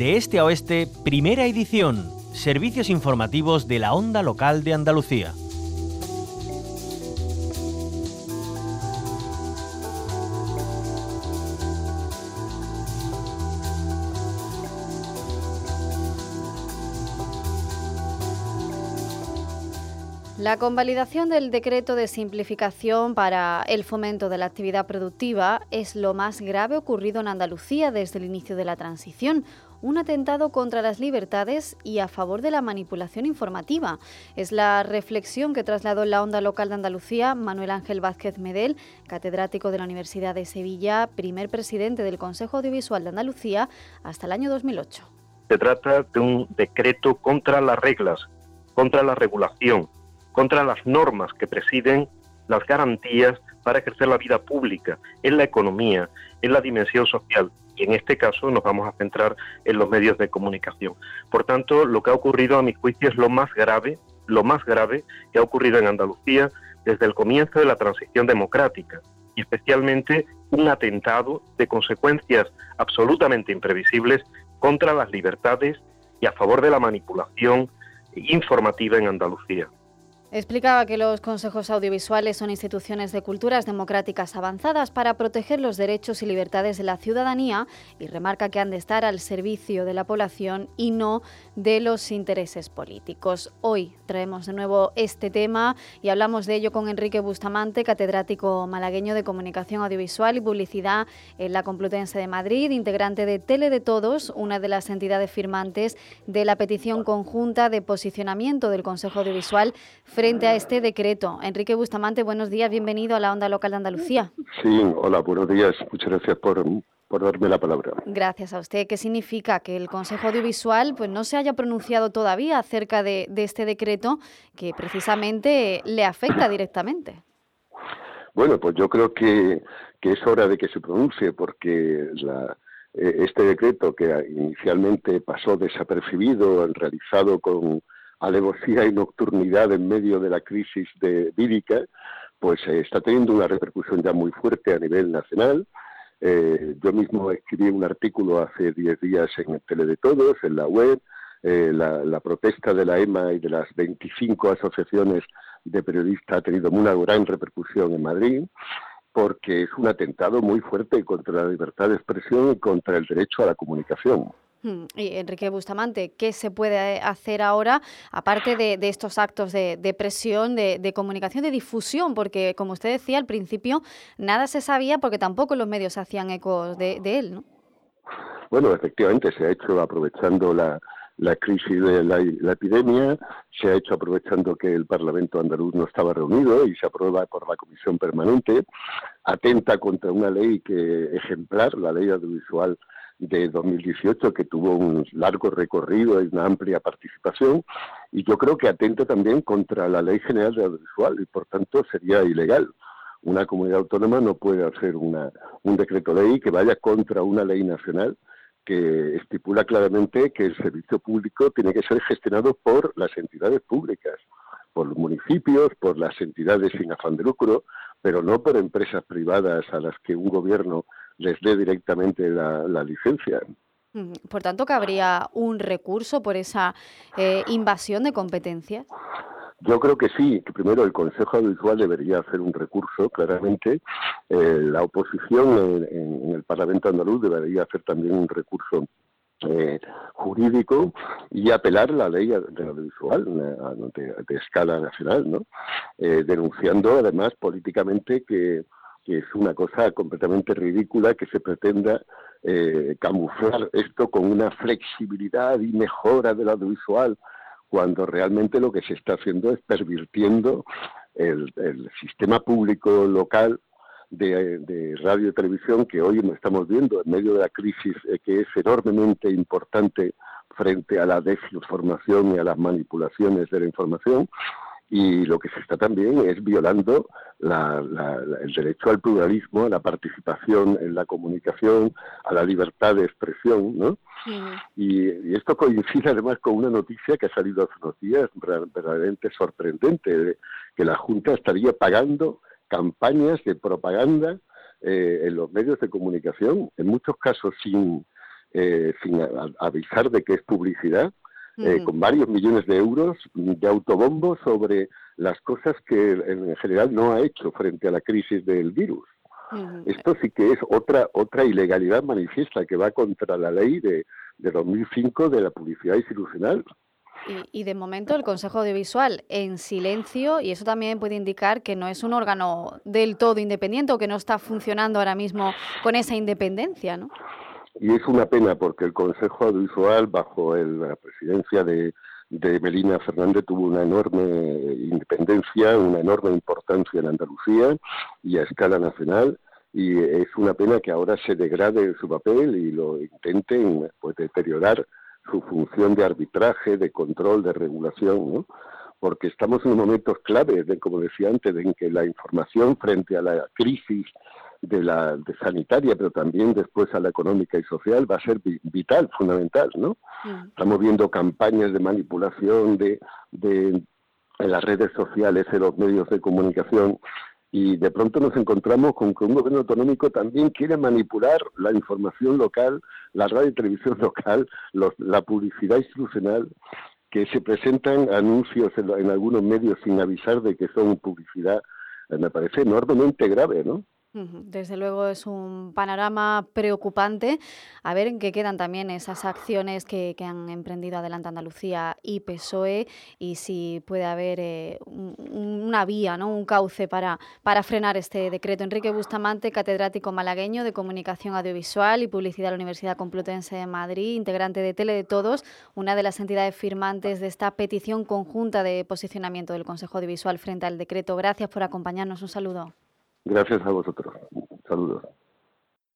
De este a oeste, primera edición. Servicios informativos de la Onda Local de Andalucía. La convalidación del decreto de simplificación para el fomento de la actividad productiva es lo más grave ocurrido en Andalucía desde el inicio de la transición. Un atentado contra las libertades y a favor de la manipulación informativa. Es la reflexión que trasladó en la Onda Local de Andalucía Manuel Ángel Vázquez Medel, catedrático de la Universidad de Sevilla, primer presidente del Consejo Audiovisual de Andalucía hasta el año 2008. Se trata de un decreto contra las reglas, contra la regulación, contra las normas que presiden las garantías para ejercer la vida pública, en la economía, en la dimensión social. Y en este caso nos vamos a centrar en los medios de comunicación. Por tanto, lo que ha ocurrido, a mi juicio, es lo más grave que ha ocurrido en Andalucía desde el comienzo de la transición democrática, y especialmente un atentado de consecuencias absolutamente imprevisibles contra las libertades y a favor de la manipulación informativa en Andalucía. Explicaba que los consejos audiovisuales son instituciones de culturas democráticas avanzadas para proteger los derechos y libertades de la ciudadanía y remarca que han de estar al servicio de la población y no de los intereses políticos. Hoy traemos de nuevo este tema y hablamos de ello con Enrique Bustamante, catedrático malagueño de Comunicación Audiovisual y Publicidad en la Complutense de Madrid, integrante de Tele de Todos, una de las entidades firmantes de la petición conjunta de posicionamiento del Consejo Audiovisual frente a este decreto. Enrique Bustamante, buenos días, bienvenido a la Onda Local de Andalucía. Sí, hola, buenos días, muchas gracias por darme la palabra. Gracias a usted. ¿Qué significa que el Consejo Audiovisual pues no se haya pronunciado todavía acerca de este decreto que precisamente le afecta directamente? Bueno, pues yo creo que es hora de que se pronuncie, porque este decreto, que inicialmente pasó desapercibido, realizado con alevosía y nocturnidad en medio de la crisis vírica, pues está teniendo una repercusión ya muy fuerte a nivel nacional. Yo mismo escribí un artículo hace 10 días en el Tele de Todos, en la web. La protesta de la EMA y de las 25 asociaciones de periodistas ha tenido una gran repercusión en Madrid, porque es un atentado muy fuerte contra la libertad de expresión y contra el derecho a la comunicación. Y Enrique Bustamante, ¿qué se puede hacer ahora, aparte de estos actos de presión, de comunicación, de difusión? Porque, como usted decía al principio, nada se sabía porque tampoco los medios hacían eco de él, ¿no? Bueno, efectivamente, se ha hecho aprovechando la crisis de la epidemia, se ha hecho aprovechando que el Parlamento andaluz no estaba reunido y se aprueba por la Comisión Permanente, atenta contra una ley ejemplar, la Ley Audiovisual de 2018, que tuvo un largo recorrido y una amplia participación, y yo creo que atenta también contra la Ley General de Audiovisual y por tanto sería ilegal. Una comunidad autónoma no puede hacer un decreto ley que vaya contra una ley nacional que estipula claramente que el servicio público tiene que ser gestionado por las entidades públicas, por los municipios, por las entidades sin afán de lucro, pero no por empresas privadas a las que un gobierno les dé directamente la licencia. Por tanto, ¿cabría un recurso por esa invasión de competencias? Yo creo que sí, que primero el Consejo Audiovisual debería hacer un recurso, claramente. La oposición en el Parlamento andaluz debería hacer también un recurso jurídico y apelar la ley de audiovisual de escala nacional, ¿no? Denunciando además políticamente que es una cosa completamente ridícula que se pretenda camuflar esto con una flexibilidad y mejora del audiovisual, cuando realmente lo que se está haciendo es pervirtiendo el sistema público local de radio y televisión que hoy estamos viendo en medio de la crisis, que es enormemente importante frente a la desinformación y a las manipulaciones de la información. Y lo que se está también es violando el derecho al pluralismo, a la participación en la comunicación, a la libertad de expresión, ¿no? Y esto coincide además con una noticia que ha salido hace unos días verdaderamente sorprendente, que la Junta estaría pagando campañas de propaganda en los medios de comunicación, en muchos casos sin sin avisar de que es publicidad, con varios millones de euros de autobombo sobre las cosas que en general no ha hecho frente a la crisis del virus. Esto sí que es otra ilegalidad manifiesta que va contra la ley de 2005 de la publicidad institucional. Y de momento el Consejo Audiovisual en silencio, y eso también puede indicar que no es un órgano del todo independiente o que no está funcionando ahora mismo con esa independencia, ¿no? Y es una pena porque el Consejo Audiovisual, bajo la presidencia de Melina Fernández, tuvo una enorme independencia, una enorme importancia en Andalucía y a escala nacional, y es una pena que ahora se degrade su papel y lo intenten pues deteriorar su función de arbitraje, de control, de regulación, ¿no? Porque estamos en momentos claves, como decía antes, en que la información frente a la crisis de sanitaria, pero también después a la económica y social, va a ser vital, fundamental, ¿no? Estamos viendo campañas de manipulación de las redes sociales, de los medios de comunicación, y de pronto nos encontramos con que un gobierno autonómico también quiere manipular la información local, la radio y televisión local, la publicidad institucional, que se presentan anuncios en algunos medios sin avisar de que son publicidad. Me parece enormemente grave, ¿no? Desde luego es un panorama preocupante. A ver en qué quedan también esas acciones que han emprendido Adelante Andalucía y PSOE, y si puede haber una vía, ¿no? Un cauce para frenar este decreto. Enrique Bustamante, catedrático malagueño de Comunicación Audiovisual y Publicidad de la Universidad Complutense de Madrid, integrante de Tele de Todos, una de las entidades firmantes de esta petición conjunta de posicionamiento del Consejo Audiovisual frente al decreto. Gracias por acompañarnos. Un saludo. Gracias a vosotros. Saludos.